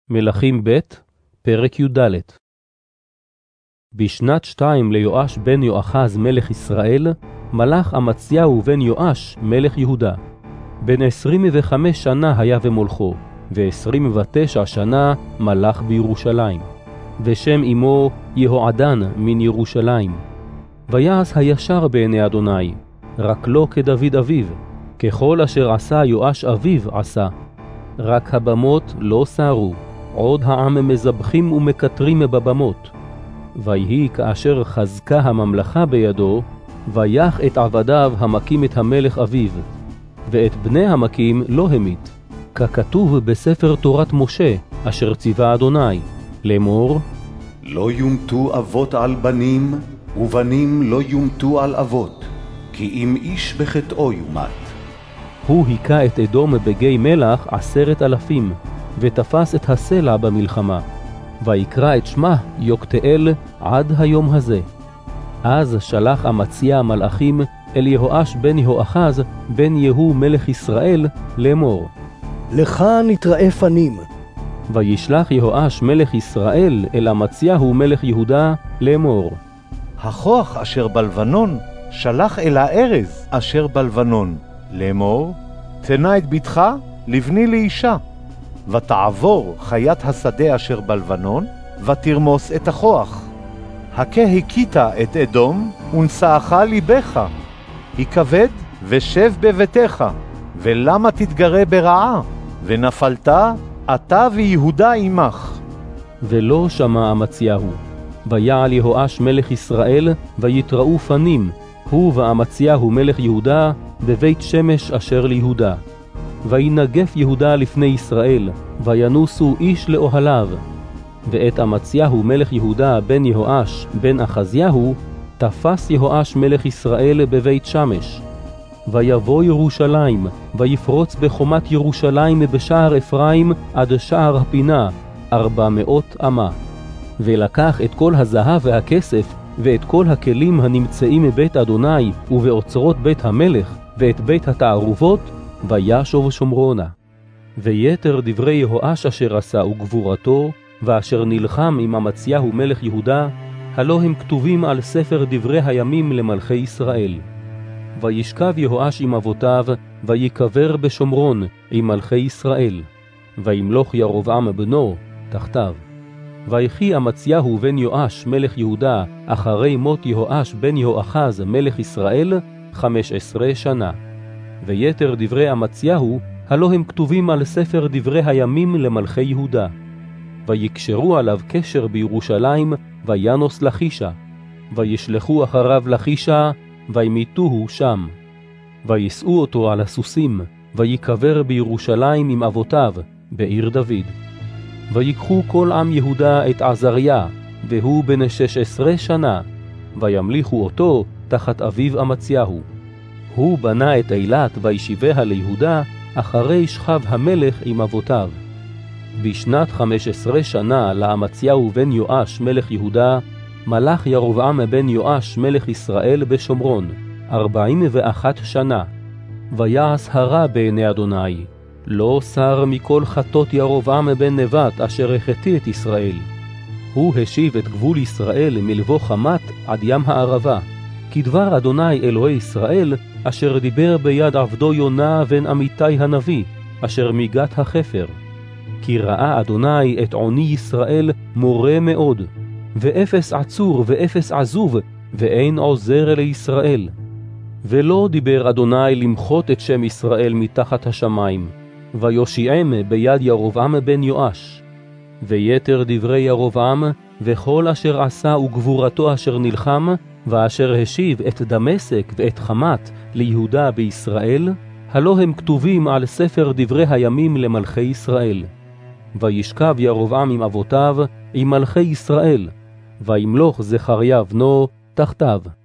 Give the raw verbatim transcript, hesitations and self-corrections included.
מלכים ב' פרק י"ד. בשנת שתיים ליואש בן יואחז מלך ישראל, מלך אמציהו בן יואש מלך יהודה. בן עשרים וחמש שנה היה ומולכו, ועשרים ותשע שנה מלך בירושלים. ושם אמו יהועדן מן ירושלים. ויעש הישר בעיני אדוני, רק לא כדוד אביו, ככל אשר עשה יואש אביו עשה. רק הבמות לא סערו, עוד העם מזבחים ומקטרים בבמות. ויהי כאשר חזקה הממלכה בידו, ויח את עבדיו המקים את המלך אביו, ואת בני המקים לא המית, ככתוב בספר תורת משה, אשר ציווה אדוני, לאמור, לא יומתו אבות על בנים, ובנים לא יומתו על אבות, כי אם איש בחטאו יומת. הוא היכה את אדום בגיא מלח עשרת אלפים, ותפס את הסלע במלחמה, ויקרא את שמה יוקתאל עד היום הזה. אז שלח אמציה מלאכים אל יהואש בן יהואחז בן יהוא מלך ישראל לאמור, לך נתראה פנים. וישלח יהואש מלך ישראל אל אמציהו מלך יהודה לאמור, הכוח אשר בלבנון שלח אל הארז אשר בלבנון לאמור, תנה את ביתך לבני לאישה, ותעבור חיית השדה אשר בלבנון, ותרמוס את הכוח. הכה הכית את אדום, ונשאך ליבך. הכבד ושב בביתך, ולמה תתגרה ברעה, ונפלת אתה ויהודה עמך. ולא שמע אמציהו. ויעל יהואש מלך ישראל, ויתראו פנים, הוא ואמציהו מלך יהודה, בבית שמש אשר ליהודה. וינגף יהודה לפני ישראל, וינוסו איש לאוהליו. ואת אמציהו מלך יהודה בן יהואש בן אחזיהו, תפס יהואש מלך ישראל בבית שמש. ויבוא ירושלים, ויפרוץ בחומת ירושלים בשער אפרים עד שער הפינה, ארבע מאות אמה. ולקח את כל הזהב והכסף, ואת כל הכלים הנמצאים מבית אדוני, ובאוצרות בית המלך, ואת בית התערובות, וישוב שומרונה. ויתר דברי יהואש אשר עשה וגבורתו, ואשר נלחם עם אמציהו מלך יהודה, הלא הם כתובים על ספר דברי הימים למלכי ישראל. וישכב יהואש עם אבותיו, ויקבר בשומרון עם מלכי ישראל. וימלוך ירבעם בנו תחתיו. ויחי אמציהו בן יואש מלך יהודה אחרי מות יהואש בן יהואחז מלך ישראל חמש עשרה שנה. ויתר דברי אמציהו הלא הם כתובים על ספר דברי הימים למלכי יהודה. ויקשרו עליו קשר בירושלים, וינוס לחישה. וישלחו אחריו לחישה, וימיתוהו שם. ויסעו אותו על הסוסים, ויקבר בירושלים עם אבותיו, בעיר דוד. ויקחו כל עם יהודה את עזריה, והוא בן שש עשרה שנה, וימליכו אותו תחת אביו אמציהו. הוא בנה את אילת וישיביה ליהודה, אחרי שכב המלך עם אבותיו. בשנת חמש עשרה שנה לאמציהו בן יואש מלך יהודה, מלך ירבעם בן יואש מלך ישראל בשומרון, ארבעים ואחת שנה. ויעש הרע בעיני אדוני, לא סר מכל חטות ירבעם בן נבט אשר החטיא את ישראל. הוא השיב את גבול ישראל מלבוא חמת עד ים הערבה, כדבר אדוני אלוהי ישראל, אשר דיבר ביד עבדו יונה בן אמיתי הנביא, אשר מיגת החפר. כי ראה אדוני את עוני ישראל מורה מאוד, ואפס עצור ואפס עזוב, ואין עוזר לישראל. ולא דיבר אדוני למחות את שם ישראל מתחת השמיים, ויושיעם ביד ירבעם בן יואש. ויתר דברי ירבעם, וכל אשר עשה וגבורתו אשר נלחם, ואשר השיב את דמשק ואת חמת ליהודה בישראל, הלא הם כתובים על ספר דברי הימים למלכי ישראל. וישכב ירבעם עם אבותיו, עם מלכי ישראל, וימלוך זכריה בנו תחתיו.